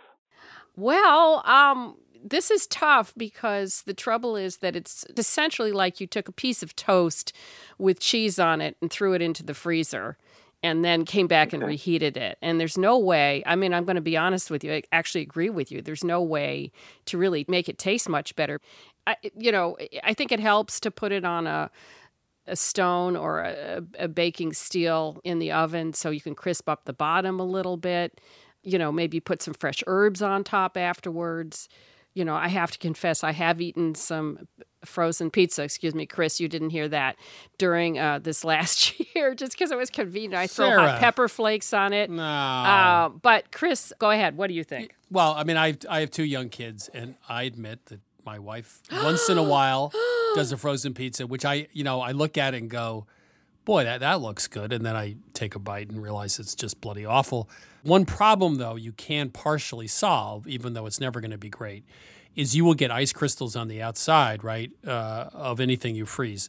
Well, um, this is tough because the trouble is that it's essentially like you took a piece of toast with cheese on it and threw it into the freezer and then came back okay. and reheated it. And there's no way, I mean, I'm going to be honest with you, I actually agree with you. There's no way to really make it taste much better. I, you know, I think it helps to put it on a a stone or a, a baking steel in the oven so you can crisp up the bottom a little bit. You know, maybe put some fresh herbs on top afterwards. You know, I have to confess, I have eaten some frozen pizza, excuse me, Chris, you didn't hear that, during uh, this last year, just because it was convenient. I throw Sarah. hot pepper flakes on it. No. Uh, but Chris, go ahead. What do you think? Well, I mean, I I have two young kids, and I admit that my wife, once in a while, does a frozen pizza, which I, you know, I look at it and go, boy, that, that looks good. And then I take a bite and realize it's just bloody awful. One problem, though, you can partially solve, even though it's never going to be great, is you will get ice crystals on the outside, right, uh, of anything you freeze.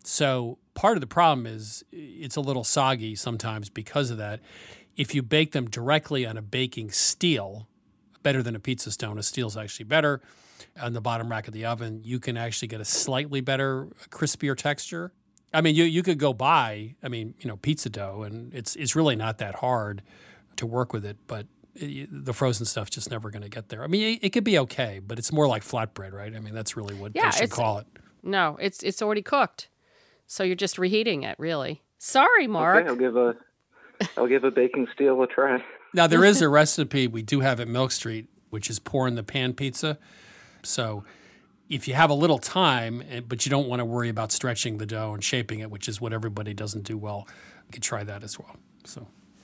So part of the problem is it's a little soggy sometimes because of that. If you bake them directly on a baking steel, better than a pizza stone, a steel's actually better, on the bottom rack of the oven, you can actually get a slightly better, crispier texture. I mean, you you could go buy, I mean, you know, pizza dough, and it's it's really not that hard to work with it, but it, the frozen stuff's just never going to get there. I mean, it, it could be okay, but it's more like flatbread, right? I mean, that's really what yeah, they should call it. No, it's it's already cooked, so you're just reheating it, really. Sorry, Mark. Okay, I'll give a I'll give a baking steel a try. Now, there is a recipe we do have at Milk Street, which is pour in the pan pizza. So if you have a little time, but you don't want to worry about stretching the dough and shaping it, which is what everybody doesn't do well, you could try that as well. So,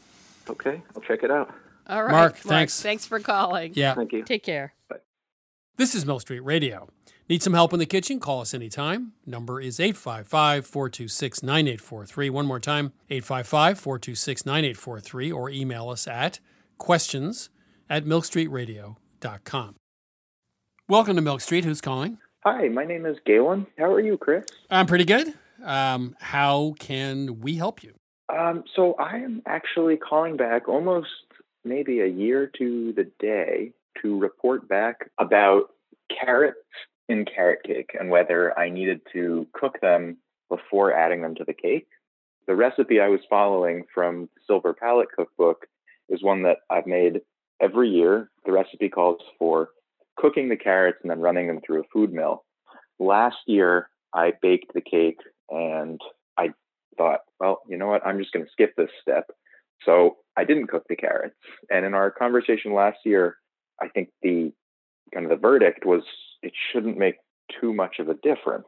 okay, I'll check it out. All right, Mark, Mark thanks. Thanks for calling. Yeah. Thank you. Take care. Bye. This is Milk Street Radio. Need some help in the kitchen? Call us anytime. Number is eight five five, four two six, nine eight four three. One more time, eight five five, four two six, nine eight four three, or email us at questions at milk street radio dot com. Welcome to Milk Street. Who's calling? Hi, my name is Galen. How are you, Chris? I'm pretty good. Um, how can we help you? Um, so I am actually calling back almost maybe a year to the day to report back about carrots in carrot cake and whether I needed to cook them before adding them to the cake. The recipe I was following from the Silver Palette cookbook is one that I've made every year. The recipe calls for cooking the carrots and then running them through a food mill. Last year, I baked the cake and I thought, well, you know what? I'm just going to skip this step. So I didn't cook the carrots. And in our conversation last year, I think the kind of the verdict was it shouldn't make too much of a difference.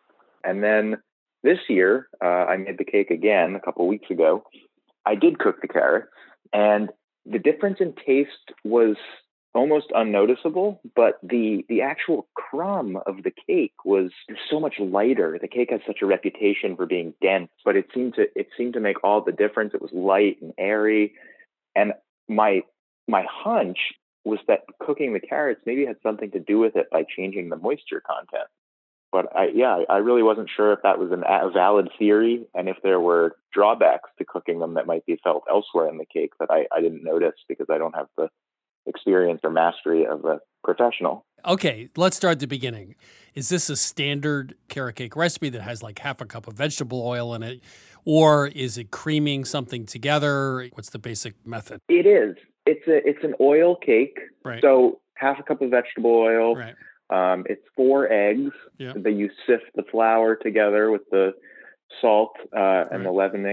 And then this year, uh, I made the cake again a couple weeks ago. I did cook the carrots, and the difference in taste was almost unnoticeable, but the the actual crumb of the cake was so much lighter. The cake has such a reputation for being dense, but it seemed to it seemed to make all the difference. It was light and airy, and my my hunch was that cooking the carrots maybe had something to do with it by changing the moisture content. But I, yeah, I really wasn't sure if that was an, a valid theory and if there were drawbacks to cooking them that might be felt elsewhere in the cake that I, I didn't notice because I don't have the experience or mastery of a professional. Okay, let's start at the beginning. Is this a standard carrot cake recipe that has like half a cup of vegetable oil in it? Or is it creaming something together? What's the basic method? It is. It's a it's an oil cake. Right. So half a cup of vegetable oil. Right. Um, it's four eggs. Yeah. That you sift the flour together with the salt uh, and Right. the leavening.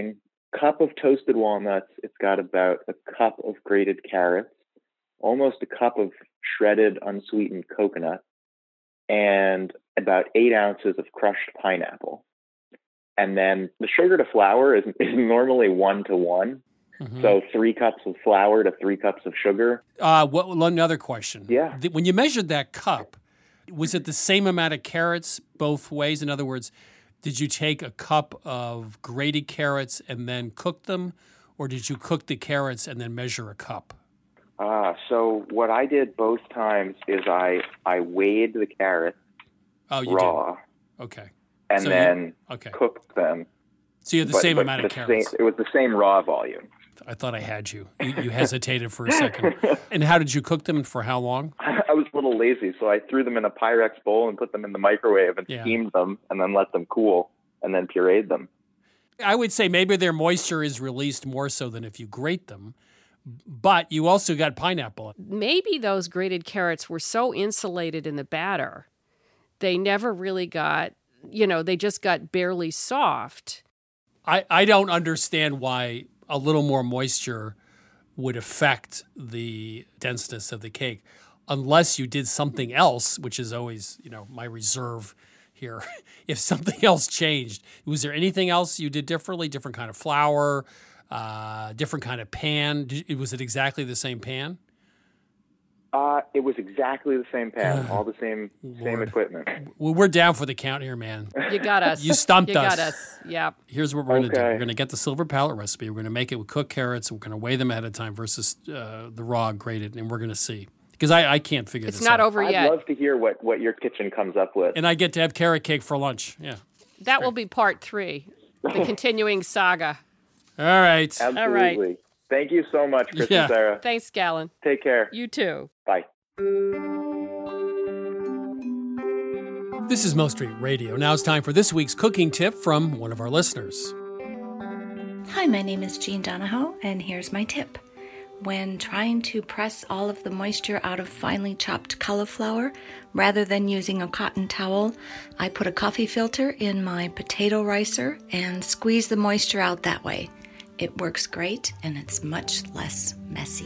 cup of toasted walnuts. It's got about a cup of grated carrots, almost a cup of shredded unsweetened coconut, and about eight ounces of crushed pineapple. And then the sugar to flour is, is normally one to one. Mm-hmm. So three cups of flour to three cups of sugar. Uh, what, another question. Yeah. When you measured that cup, was it the same amount of carrots both ways? In other words, did you take a cup of grated carrots and then cook them? Or did you cook the carrots and then measure a cup? Uh, so what I did both times is I, I weighed the carrots oh, you raw. Did. Okay. And so then you, okay. cooked them. So you had the but, same but amount the of carrots. Same, it was the same raw volume. I thought I had you. You, you hesitated for a second. And how did you cook them and for how long? I was a little lazy, so I threw them in a Pyrex bowl and put them in the microwave and yeah. steamed them and then let them cool and then pureed them. I would say maybe their moisture is released more so than if you grate them, but you also got pineapple. Maybe those grated carrots were so insulated in the batter, they never really got, you know, they just got barely soft. I, I don't understand why a little more moisture would affect the denseness of the cake unless you did something else, which is always, you know, my reserve here. If something else changed, was there anything else you did differently? Different kind of flour, uh, different kind of pan? Did, was it exactly the same pan? Uh, it was exactly the same pan, all the same Lord. same equipment. Well, we're down for the count here, man. You got us. You stumped you us. You got us. Yeah. Here's what we're okay. going to do. We're going to get the silver palette recipe. We're going to make it with cooked carrots. We're going to weigh them ahead of time versus uh, the raw grated, and we're going to see. Because I, I can't figure it's this out. It's not over I'd yet. I'd love to hear what, what your kitchen comes up with. And I get to have carrot cake for lunch. Yeah. That Great. will be part three, the continuing saga. All right. Absolutely. All right. Thank you so much, Chris yeah. and Sarah. Thanks, Galen. Take care. You too. Bye. This is Mo Street Radio. Now it's time for this week's cooking tip from one of our listeners. Hi, my name is Jean Donahoe, and here's my tip. When trying to press all of the moisture out of finely chopped cauliflower, rather than using a cotton towel, I put a coffee filter in my potato ricer and squeeze the moisture out that way. It works great, and it's much less messy.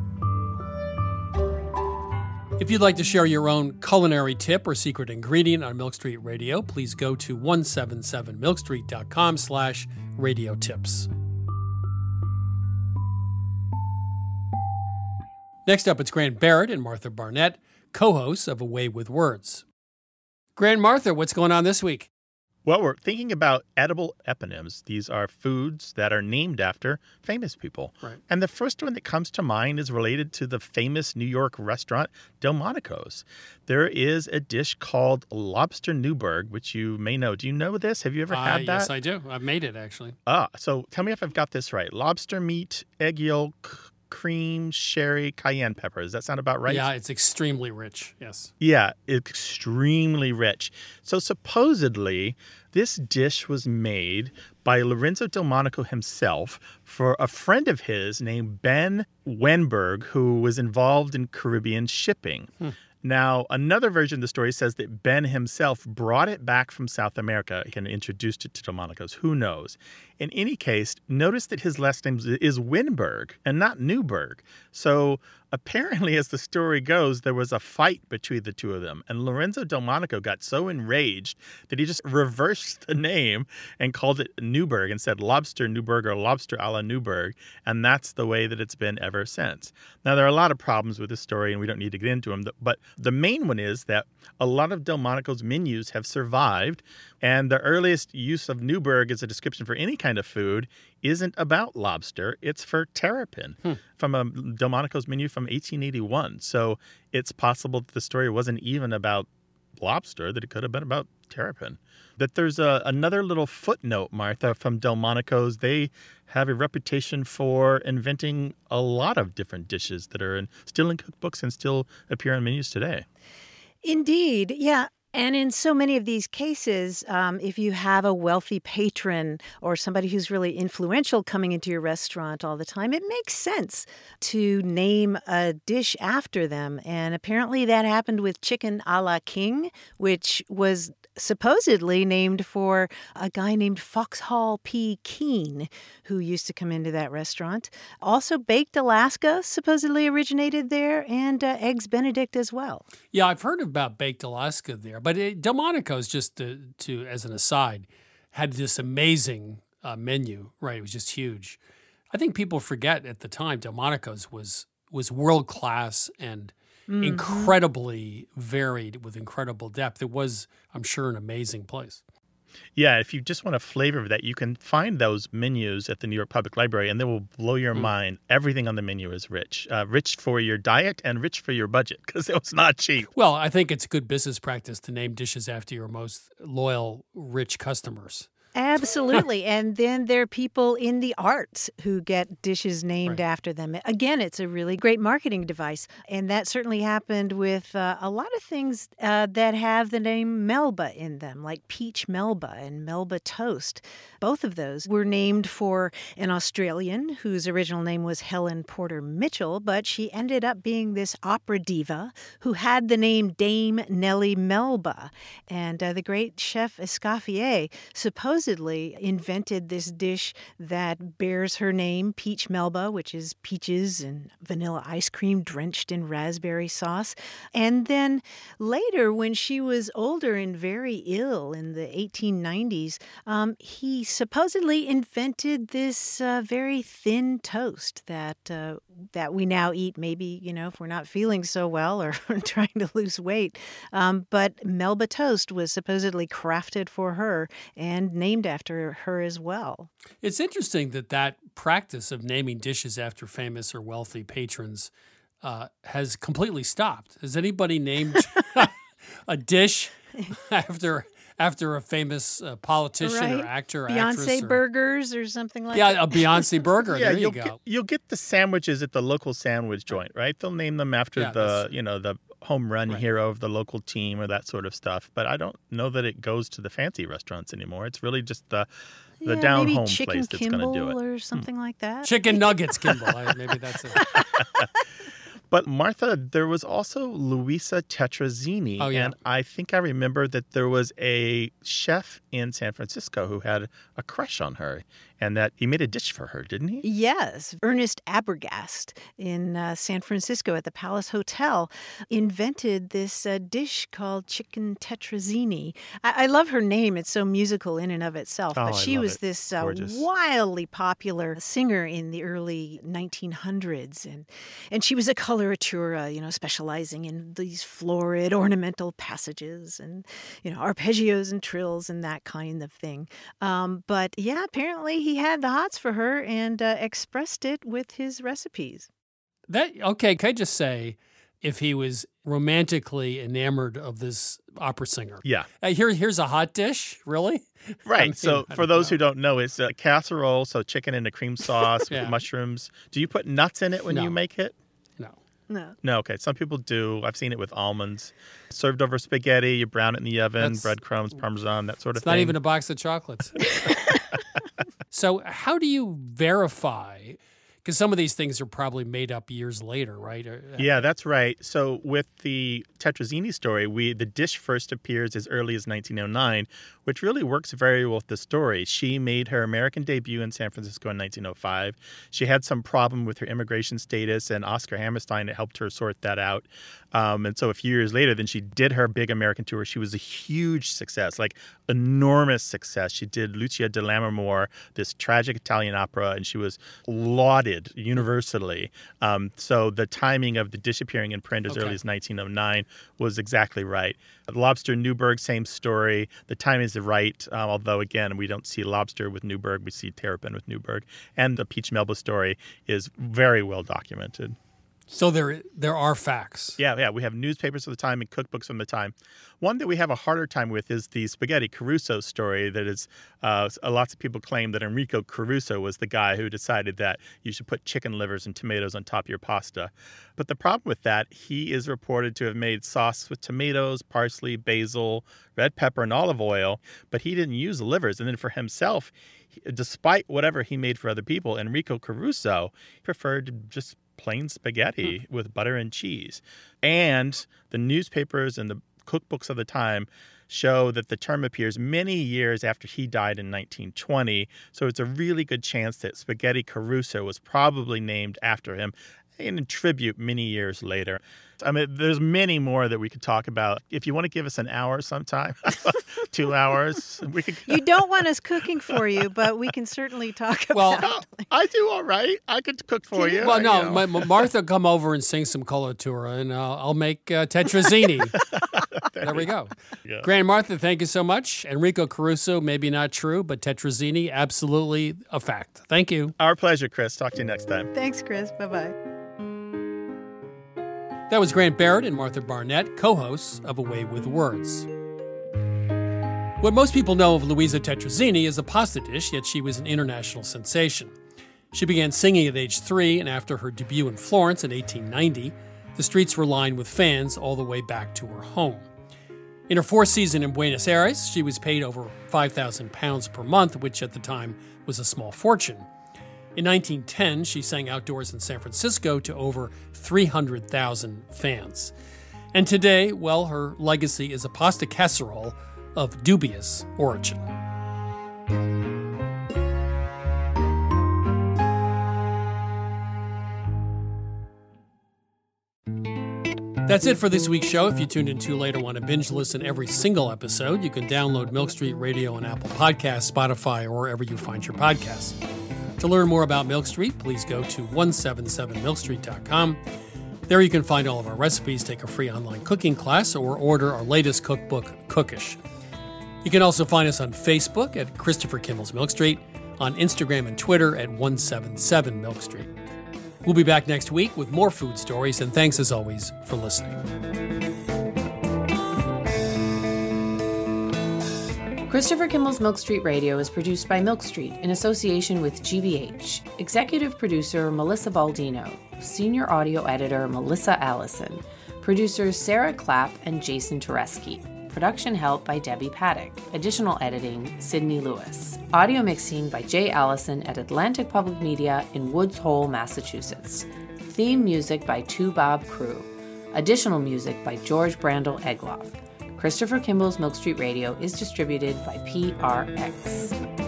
If you'd like to share your own culinary tip or secret ingredient on Milk Street Radio, please go to one seventy-seven milk street dot com slash radio tips. Next up, it's Grant Barrett and Martha Barnett, co-hosts of A Way with Words. Grant, Martha, what's going on this week? Well, we're thinking about edible eponyms. These are foods that are named after famous people. Right. And the first one that comes to mind is related to the famous New York restaurant Delmonico's. There is a dish called lobster Newburg, which you may know. Do you know this? Have you ever uh, had that? Yes, I do. I've made it, actually. Ah, so tell me if I've got this right. Lobster meat, egg yolk, cream, sherry, cayenne pepper. Does that sound about right? Yeah, it's extremely rich, yes. Yeah, extremely rich. So supposedly, this dish was made by Lorenzo Delmonico himself for a friend of his named Ben Wenberg, who was involved in Caribbean shipping. Hmm. Now, another version of the story says that Ben himself brought it back from South America and introduced it to Delmonico's. Who knows? In any case, notice that his last name is Wenberg and not Newberg. So apparently, as the story goes, there was a fight between the two of them. And Lorenzo Delmonico got so enraged that he just reversed the name and called it Newburg and said lobster Newburg or lobster a la Newburg. And that's the way that it's been ever since. Now, there are a lot of problems with this story, and we don't need to get into them. But the main one is that a lot of Delmonico's menus have survived. And the earliest use of Newburg as a description for any kind of food isn't about lobster. It's for terrapin hmm. from a Delmonico's menu from eighteen eighty-one. So it's possible that the story wasn't even about lobster, that it could have been about terrapin. That there's a, another little footnote, Martha, from Delmonico's. They have a reputation for inventing a lot of different dishes that are in, still in cookbooks and still appear on menus today. Indeed. Yeah. And in so many of these cases, um, if you have a wealthy patron or somebody who's really influential coming into your restaurant all the time, it makes sense to name a dish after them. And apparently that happened with chicken a la king, which was supposedly named for a guy named Foxhall P. Keene, who used to come into that restaurant. Also, Baked Alaska supposedly originated there, and uh, Eggs Benedict as well. Yeah, I've heard about Baked Alaska there, but it, Delmonico's, just to, to as an aside, had this amazing uh, menu, right? It was just huge. I think people forget at the time Delmonico's was was world-class and Mm-hmm. incredibly varied with incredible depth. It was, I'm sure, an amazing place. Yeah, if you just want a flavor of that, you can find those menus at the New York Public Library, and they will blow your mm. mind. Everything on the menu is rich. Uh, rich for your diet and rich for your budget, because it was not cheap. Well, I think it's good business practice to name dishes after your most loyal, rich customers. Absolutely. And then there are people in the arts who get dishes named Right. after them. Again, it's a really great marketing device. And that certainly happened with uh, a lot of things uh, that have the name Melba in them, like Peach Melba and Melba Toast. Both of those were named for an Australian whose original name was Helen Porter Mitchell, but she ended up being this opera diva who had the name Dame Nellie Melba. And uh, the great chef Escoffier supposedly invented this dish that bears her name, Peach Melba, which is peaches and vanilla ice cream drenched in raspberry sauce. And then later, when she was older and very ill in the eighteen nineties, um, he supposedly invented this uh, very thin toast that uh, that we now eat, maybe, you know, if we're not feeling so well or trying to lose weight. Um, but Melba toast was supposedly crafted for her and named after her as well. It's interesting that that practice of naming dishes after famous or wealthy patrons uh, has completely stopped. Has anybody named a dish after after a famous uh, politician Right. or actor or Beyonce actress? Or, burgers or something like yeah, that. a Beyonce burger. Yeah, there you you'll go. Get, you'll get the sandwiches at the local sandwich joint, right? They'll name them after Yeah, the, that's- you know, the home run Right. hero of the local team or that sort of stuff. But I don't know that it goes to the fancy restaurants anymore. It's really just the the Yeah, down maybe home Chicken place that's going to do Kimball it. or something like that. Chicken nuggets, Kimball. I- Maybe that's it. But Martha, there was also Luisa Tetrazzini. Oh, yeah. And I think I remember that there was a chef in San Francisco who had a crush on her and that he made a dish for her, didn't he? Yes. Ernest Abergast in uh, San Francisco at the Palace Hotel invented this uh, dish called chicken tetrazzini. I-, I love her name. It's so musical in and of itself. Oh, but I she love was it. this uh, Gorgeous. wildly popular singer in the early nineteen hundreds. And, and she was a coloratura, you know, specializing in these florid ornamental passages and, you know, arpeggios and trills and that kind of thing. Um, but yeah, apparently he had the hots for her and uh, expressed it with his recipes. That okay? Can I just say, if he was romantically enamored of this opera singer? Yeah. Uh, here, here's a hot dish. Really? Right. I mean, so I for don't those know. who don't know, it's a casserole, so chicken in a cream sauce Yeah. with mushrooms. Do you put nuts in it when No. you make it? No. No. No, okay. Some people do. I've seen it with almonds. Served over spaghetti, you brown it in the oven, That's- breadcrumbs, Parmesan, that sort of It's thing. not even a box of chocolates. So how do you verify? Because some of these things are probably made up years later, right? Or- Yeah, that's right. So with the Tetrazzini story, we the dish first appears as early as nineteen oh nine, which really works very well with the story. She made her American debut in San Francisco in nineteen oh five. She had some problem with her immigration status, and Oscar Hammerstein helped her sort that out. Um, and so a few years later, then she did her big American tour. She was a huge success, like enormous success. She did Lucia di Lammermoor, this tragic Italian opera, and she was lauded universally. Um, so the timing of the dish appearing in print as Okay. early as nineteen oh nine was exactly right. Lobster Newburgh, same story. The timing is right, um, although, again, we don't see lobster with Newburgh. We see terrapin with Newburgh. And the Peach Melba story is very well documented. So there there are facts. Yeah, yeah. We have newspapers of the time and cookbooks from the time. One that we have a harder time with is the spaghetti Caruso story. That is, uh, lots of people claim that Enrico Caruso was the guy who decided that you should put chicken livers and tomatoes on top of your pasta. But the problem with that, he is reported to have made sauce with tomatoes, parsley, basil, red pepper, and olive oil, but he didn't use the livers. And then for himself, despite whatever he made for other people, Enrico Caruso preferred just plain spaghetti hmm. with butter and cheese. And the newspapers and the cookbooks of the time show that the term appears many years after he died in nineteen twenty. So it's a really good chance that Spaghetti Caruso was probably named after him in tribute many years later. I mean, there's many more that we could talk about. If you want to give us an hour sometime, two hours, we could. You don't want us cooking for you, but we can certainly talk about well, it. I do all right. I could cook for you. Well, no, you know. my, my Martha come over and sing some coloratura, and uh, I'll make uh, tetrazzini. there, there we go. go. Grand Martha, thank you so much. Enrico Caruso, maybe not true, but tetrazzini, absolutely a fact. Thank you. Our pleasure, Chris. Talk to you next time. Thanks, Chris. Bye-bye. That was Grant Barrett and Martha Barnett, co-hosts of A Way with Words. What most people know of Louisa Tetrazzini is a pasta dish, yet she was an international sensation. She began singing at age three, and after her debut in Florence in eighteen ninety, the streets were lined with fans all the way back to her home. In her fourth season in Buenos Aires, she was paid over five thousand pounds per month, which at the time was a small fortune. In nineteen ten, she sang outdoors in San Francisco to over three hundred thousand fans. And today, well, her legacy is a pasta casserole of dubious origin. That's it for this week's show. If you tuned in too late or want to binge listen every single episode, you can download Milk Street Radio on Apple Podcasts, Spotify, or wherever you find your podcasts. To learn more about Milk Street, please go to one seventy-seven milk street dot com. There you can find all of our recipes, take a free online cooking class, or order our latest cookbook, Cookish. You can also find us on Facebook at Christopher Kimball's Milk Street, on Instagram and Twitter at one seventy-seven milk street. We'll be back next week with more food stories, and thanks as always for listening. Christopher Kimball's Milk Street Radio is produced by Milk Street in association with G B H. Executive producer Melissa Baldino. Senior audio editor Melissa Allison. Producers Sarah Clapp and Jason Tereski. Production help by Debbie Paddock. Additional editing, Sydney Lewis. Audio mixing by Jay Allison at Atlantic Public Media in Woods Hole, Massachusetts. Theme music by Two Bob Crew. Additional music by George Brandel Egloff. Christopher Kimball's Milk Street Radio is distributed by P R X.